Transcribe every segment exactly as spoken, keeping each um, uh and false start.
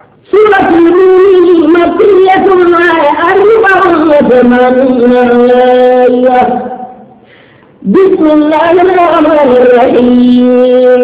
سورة المؤمنين مكية أربع وثمانين آية. بسم الله الرحمن الرحيم.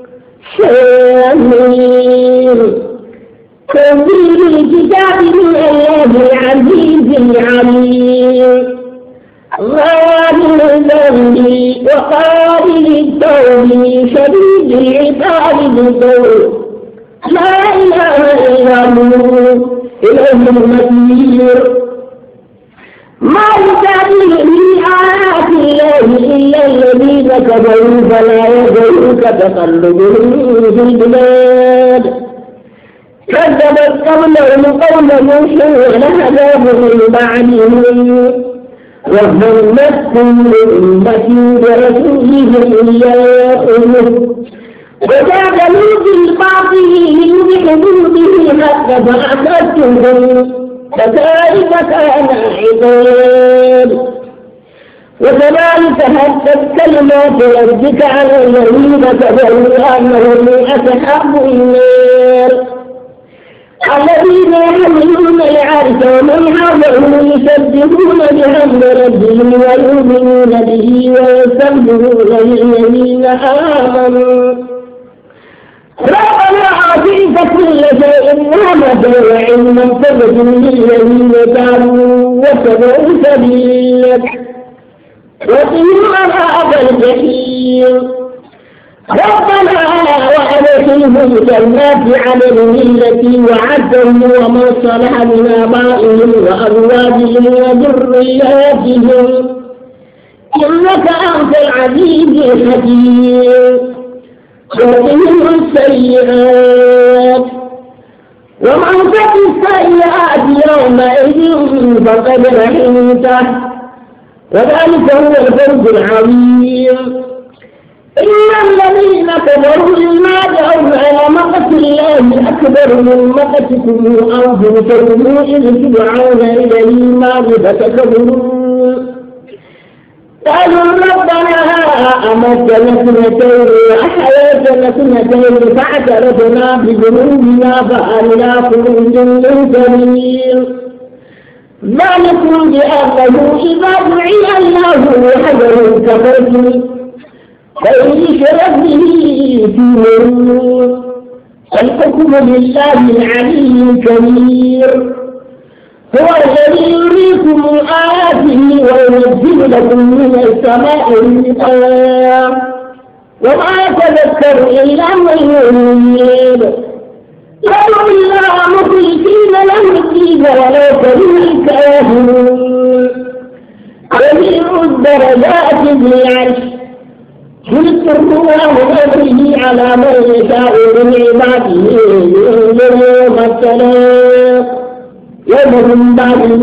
آمين. تنزيل الكتاب من الله العزيز العليم غافر الذنب وقابل التوب شديد العقاب ذو الطول لا إله إلا هو إليه المصير. ما يجادل في آيات الله إلا الذين كفروا فلا يغرك تقلبهم في البلاد. كذبت قبلهم قوم نوح والعذاب من بعدهم وهمت كل أمة برسولهم ليأخذوه وجادلوا بالباطل ليدحضوا به الحق فأخذتهم فكيف كان عقاب. وكذلك حقت كلمات ربك على الذين كفروا أنهم أصحاب النار الذين يحملون العرش ومن حوله يسبحون بحمد ربهم ويؤمنون به ويستغفرون للذين آمنوا ربنا أعطيك كل شيء رحمة وعلما فاغفر للذين تابوا واتبعوا سبيلك وقهم عذاب الجحيم. ربنا وأدخلهم جنات عدن التي وعدتهم ومن صلح من آبائهم وأزواجهم وذرياتهم إنك أنت العزيز الحكيم. وقهم السيئات ومن تق السيئات يومئذ فقد رحمته وذلك هو الفوز العظيم. إن الذين كفروا لما دعوا على مقت الله أكبر من مقتكم أنفسكم إذ تدعون إلى الإيمان فتكفرون. قالوا ربنا أمتنا اثنتين وأحييتنا اثنتين فاعترفنا بذنوبنا فهل إلى خروج من سبيل. ذلكم بأنه إذا دعي الله وحده كفرتم فإن يشرك به فيه الحكم لله العلي الكبير. هو الذي يريكم آياته وينزل لكم من السماء رزقا وما يتذكر إلا من يريد. ادعوا الله مخلصين له الدين ولو كره الكافرون. يرفع الدرجات بالعرش يذكر الله بأمره على من يشاء من عباده ينزل يوم السلام يوم من بعده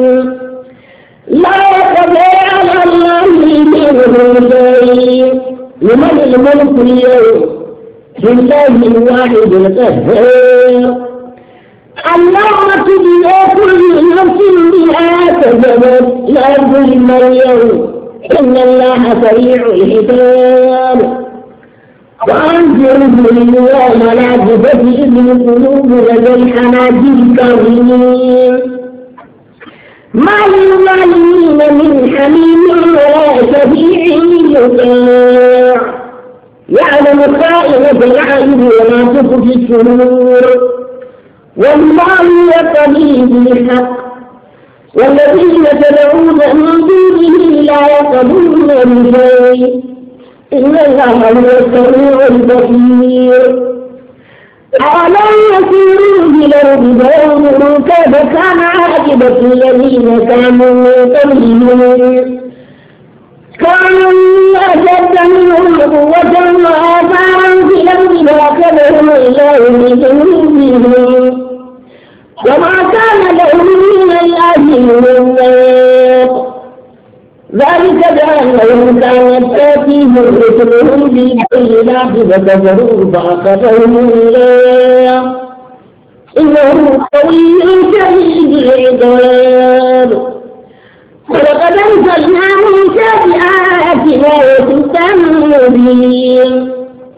لا يقضي على الله منه شيء. لمن الملك اليوم؟ لله الواحد القهار. اللهم تجزى كل نفس بما كسبت لا ظلم اليوم إن الله سريع الحساب. وأنذرهم اليوم لا تفتئ القلوب لدى الحناجر كاظمين ما للظالمين من حميم ولا شفيع يطاع يعلم خائنة الأعين وما تخفي الصدور والله يقضي بالحق والذين تدعون من دونه لا يقضون بشيء إن الله هو السميع البصير. أولم يسيروا في الأرض فينظروا كيف كان عاقبة الذين كانوا من قبلهم كانوا أشد منهم قوة وآثارا في الأرض فأخذهم الله بذنوبهم وما كان لهم من الله من واق. ذلك بأنهم كانت تأتيهم رسلهم بالبينات فكفروا فأخذهم الله إنه قوي شديد العقاب. ولقد أنزلنا موسى بآياتنا وسلطان مبين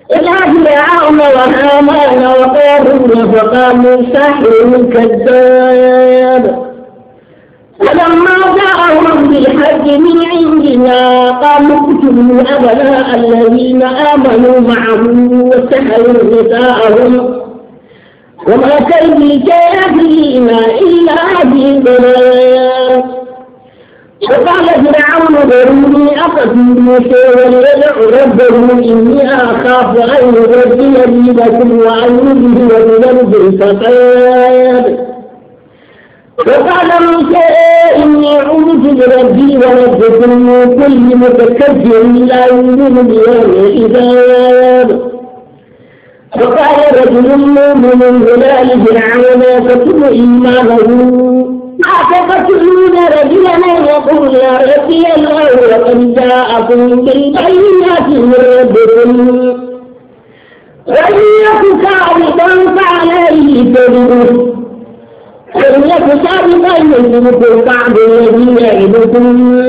إلى فرعون وهامان وقارون فقالوا ساحر كذاب. فلما جاءهم بالحق من عندنا قالوا اقتلوا أبناء الذين آمنوا معه واستحيوا نساءهم وما كيد الكافرين إلا في ضلال. وقال فرعون ذروني أقتل موسى وليدع ربه إني أخاف أن يبدل دينكم وأن يظهر بذنب الفساد. وقال موسى إني أعوذ بربي وربكم من كل متكبر لا يؤمن بيوم الحساب. وقال رجل مؤمن من آل فرعون يكتم إيمانه أفتقتلون رجلا يقول يا ربي الله لقد جاءكم بالبينات من ربكم وإن يك كاذبا فعليه كذبه وإن يك صادقا يصدق بعض الذي يعدكم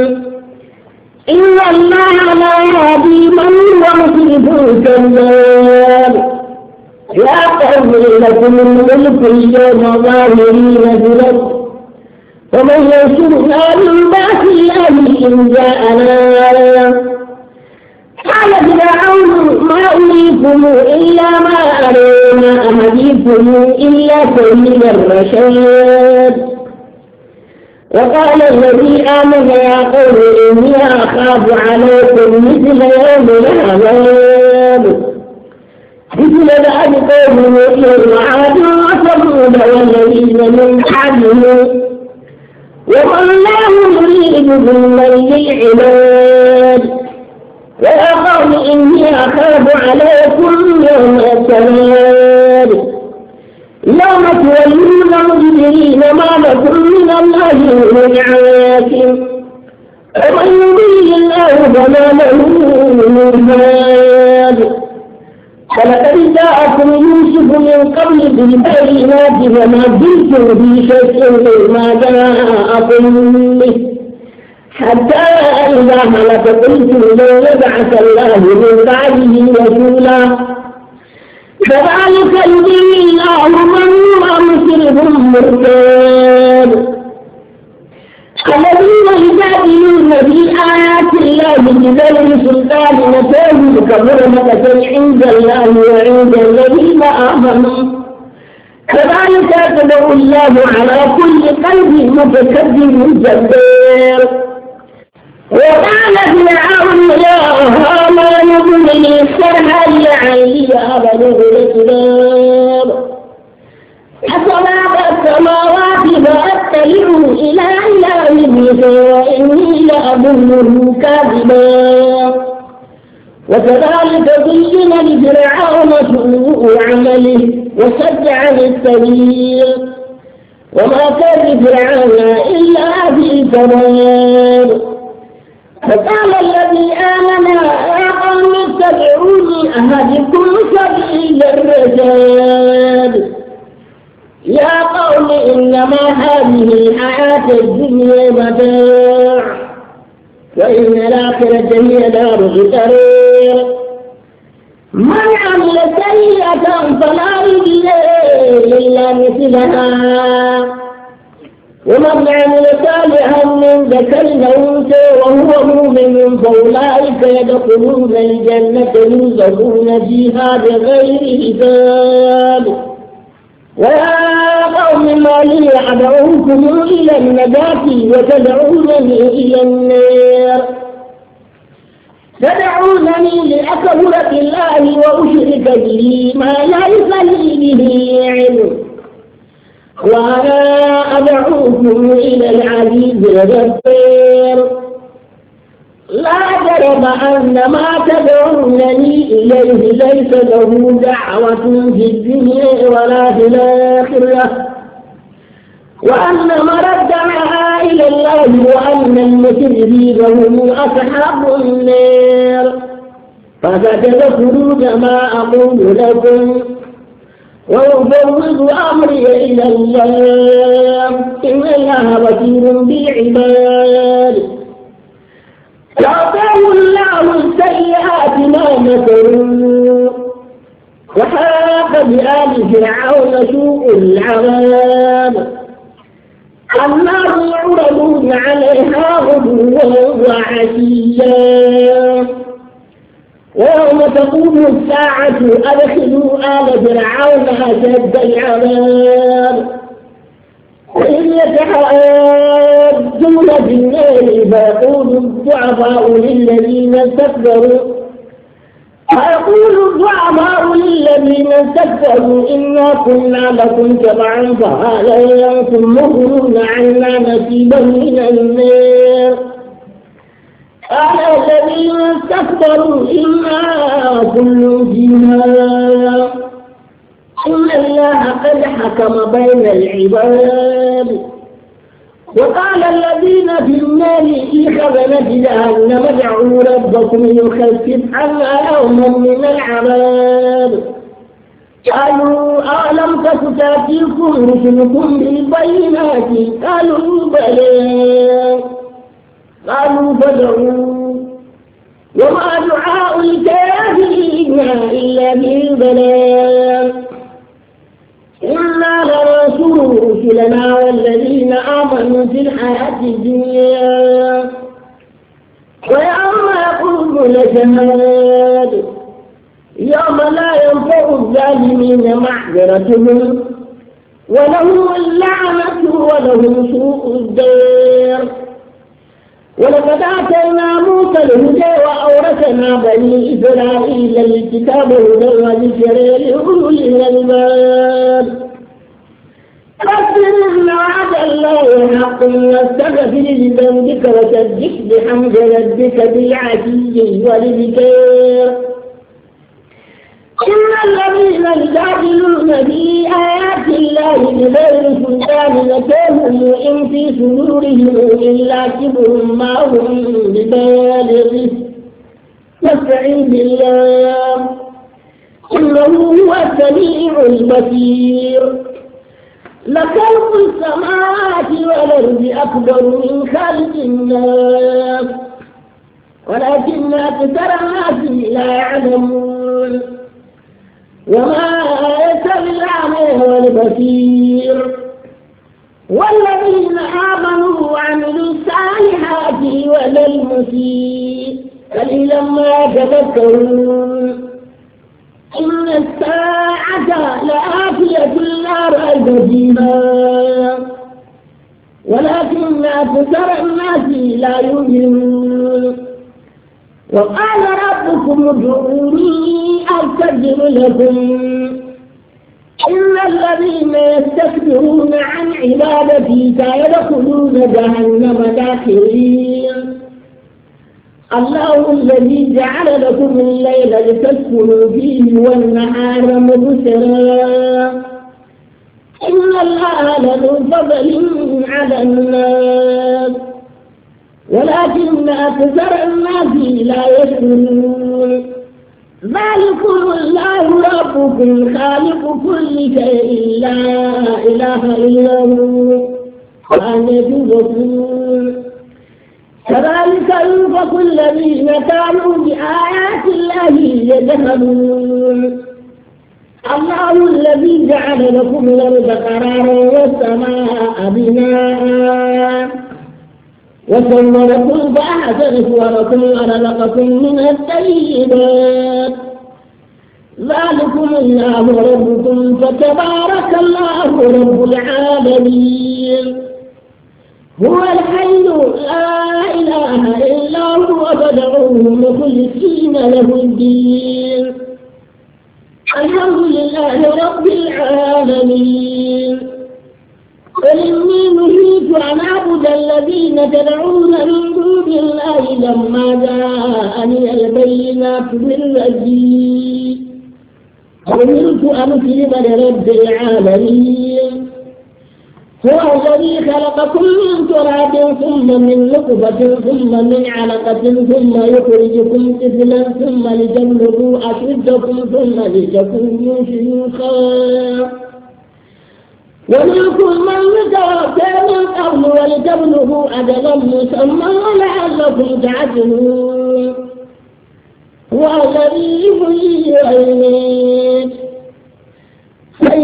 إن الله لا يهدي من هو مسرف كذاب. يا قوم لكم الملك اليوم ظاهرين في الأرض ومن ينصرنا من بأس الله إن جاءنا. قال فرعون ما أريكم إلا ما أرى ما أهديكم إلا سبيل الرشاد. وقال الذي آمن يا قوم إني أخاف عليكم مثل يوم العذاب مثل ذلك قوم نوح وعاد وثمود والذين من بعدهم وما الله يريد ظلما للعباد. ويا قوم إني أخاف عليكم يوم التناد يوم تولون مدبرين ما لكم من الله من عاصم ومن يضلل الله فما له من هاد. ولقد جاءكم يوسف من قبل بالبينات فما زلتم في شك مما جاءكم به حتى إذا هلك قلتم لن يبعث الله من بعده رسولا كذلك يضل الله من هو مسرف مرتاب. الذين يجادلون في آيات الله بغير سلطان أتاهم كبر مقتا عند الله وعند الذين آمنوا كذلك يطبع الله على كل قلب متكبر جبار. وقال فرعون يا هامان ابن لي صرحا لعلي أبلغ الأسباب أسباب السماوات فأطلع إلى إله موسى وإني لأظنه كاذبا. وكذلك زين لفرعون سوء عمله وصد عن السبيل وما كان فرعون إلا في ضلال. فقال الذي آمن يا قوم اتبعوني أهدكم سبيل الرشاد. يا قوم إنما هذه الحياة الدنيا متاع وإن الآخرة هي دار قرار. من عمل سيئة فلا يجزى إلا مثلها ومن عمل صالحا من ذكر أو أنثى وهو مؤمن فأولئك يدخلون الجنة يرزقون فيها بغير حساب. ويا قوم ما لي أدعوكم إلى النجاة وتدعونني إلى النار تدعونني لأكبر بالله وأشرك به ما ليس لي به علم وأنا أدعوكم إلى العزيز الغفار. لا جرم أن ما تدعونني إليه ليس له دعوة في الدنيا ولا في الآخرة وأن مردها إلى الله وأن المسرفين هم أصحاب النار. فستذكرون ما أقول لكم وأفوض أمري إلى الله إن الله بصير بالعباد. يعطيه الله السيئات ما مكروا فذوقوا العذاب النار يعرضون عليها غدوا وعشيا ويوم تقوم الساعة أدخلوا آل فرعون أشد العذاب وإذ يتحاجون في النار فيقول الضعفاء للذين استكبروا فيقول الضعفاء للذين استكبروا إنا كنا لكم تبعا فهل أنتم مغنون عنا نصيبا من النار قال الذين استكبروا إنا كل فيها إن الله قد حكم بين العباد وقال الذين في النار في خزنة جهنم ادعوا ربكم يخفف عنا يوما من العذاب قالوا ألم تك تأتيكم رسلكم بالبينات قالوا بلى قالوا فادعوا وما دعاء الكافرين إلا بالبلاء إنا لننصر رسلنا والذين آمنوا في الحياة الدنيا ويوم يقوم الأشهاد يوم لا ينفع الظالمين معذرتهم ولهم اللعنة ولهم سوء الدار ولقد آتينا موسى الهدى وأورثنا بني إسرائيل الكتاب هدى وذكر لأولي الألباب فاصبر إن وعد الله حق واستغفر لذنبك وسبح بحمد ربك بالعشي والإبكار إن الذين يجادلون في آيات الله بغير سلطان أتاهم إن في صدورهم إلا كبر ما هم ببالغه فاستعن بالله إنه هو السميع البصير لخلق السماوات والأرض أكبر من خلق الناس ولكن أكثر الناس لا يعلمون وما يستوي الأعمى والبصير والذين آمنوا وعملوا الصالحات ولا المسيء قليلا ما يتذكرون إن الساعة لآتية لا ريب فيها ولكن أكثر الناس لا يؤمنون وقال ربكم ادعوني أستجب لكم إن الذين يستكبرون عن عبادتي سيدخلون جهنم داخرين الله الذي جعل لكم الليل لتسكنوا فيه والنهار مبصرا إن الله لذو فضل على الناس ولكن أكثر الناس لا يشكرون ذلكم الله ربكم خالق كل شيء لا إله إلا هو فأنتم تؤمنون كذلك ينفق الذين كانوا بآيات الله يجهلون الله الذي جعل لكم الأرض قرارا والسماء بناء وصوركم فأحسن صوركم ورزقكم من الطيبات ذلكم الله ربكم فتبارك الله رب العالمين هو الحي لا إله إلا هو فادعوه مخلصين له الدين الحمد لله رب العالمين قل إني نهيت أن أعبد الذين تدعون من دون الله لما جاءني البينات من ربي أمرت أن أسلم لرب العالمين هو الذي خلقكم من تراب ثم من نطفة ثم من علقة ثم يخرجكم طفلا ثم لتبلغوا أشدكم ثم لتكونوا شيوخا ومنكم من يتوفى من قبل ولتبلغوا أجلا مسمى لعلكم تعقلون هو الذي يحيي ويميت فإذا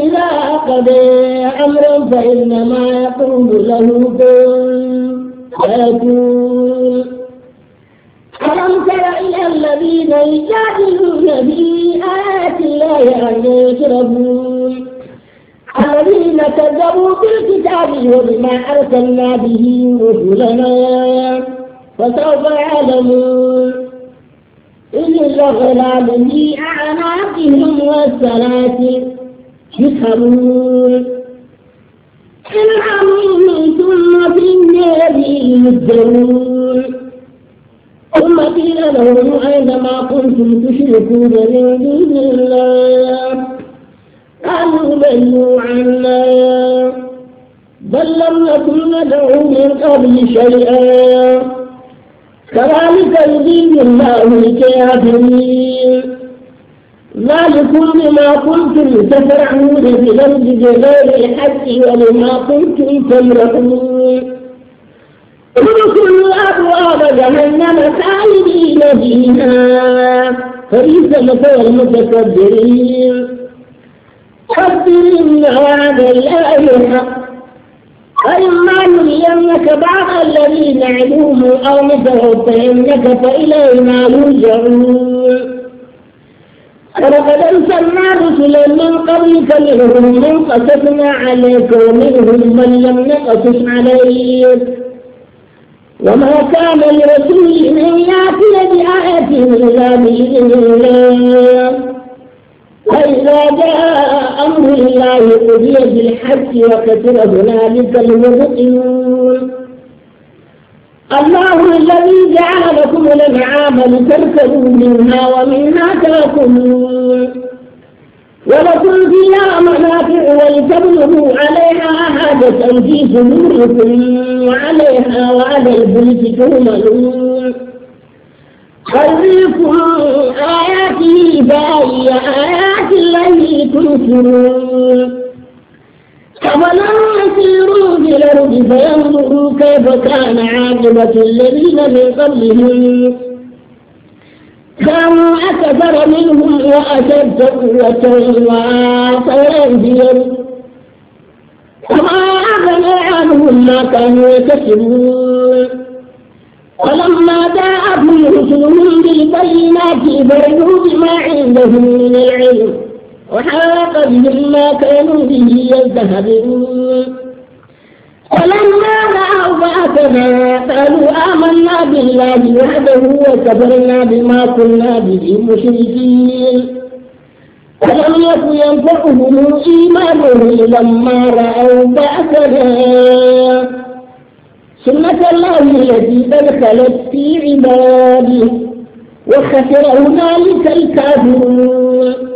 إذا قضى أمرا فإنما يقول له كن فيكون. ألم تر إلى الذين يجادلون في آيات الله أن يشركون الذين كذبوا بالكتاب وبما أرسلنا به رسلنا فسوف يعلمون إذ الأغلال في أعناقهم والسلاسل يسحبون إن حميم ثم في النار يسجرون ثم قيل لهم أين ما كنتم تشركون من دون الله قالوا ضلوا عنا بل لم نكن ندعو من قبل شيئا كذلك يضل الله الكافرين ذلكم بما كنتم تفرحون في الأرض بغير الحق ولما كنتم تمرحون ادخلوا أبواب جهنم خالدين فيها فبئس مثوى المتكبرين فاصبر إن وعد الله حق فإما نرينك بعض الذي نعدوهم أو نتوفينك فإلينا يرجعون ولقد أرسلنا رسلا من قبلك منهم من قصصنا عليك ومنهم من لم نقصص عليك وما كان لرسول أن يأتي بآية إلا بإذن الله فإذا جاء أمر الله قضي بالحق وكثر هنالك المبطلون الله الذي جعل لكم الأنعام لتركبوا منها ومنها تأكلون ولكم فيها منافع ولتبلغوا عليها حاجة في صدوركم وعليها وعلى الفلك تهملون يريكم آياته فأي آيات الله تنكرون أفلم يسيروا في الأرض فينظروا كيف كان عاقبة الذين من قبلهم كانوا أكثر منهم وأشد قوة وآثارا في الأرض وما أغنى عنهم ما كانوا يكسبون ولما جاءتهم رسلهم بالبينات فرحوا بما عندهم من العلم وحاق بهم ما كانوا به يستهزئون ولما رأوا بأسنا قالوا آمنا بالله وحده وكفرنا بما كنا به مشركين ولم يكن ينفعهم إيمانهم لما رأوا بأسنا سنة الله التي قد خلت في عباده وخسر هنالك الكافرون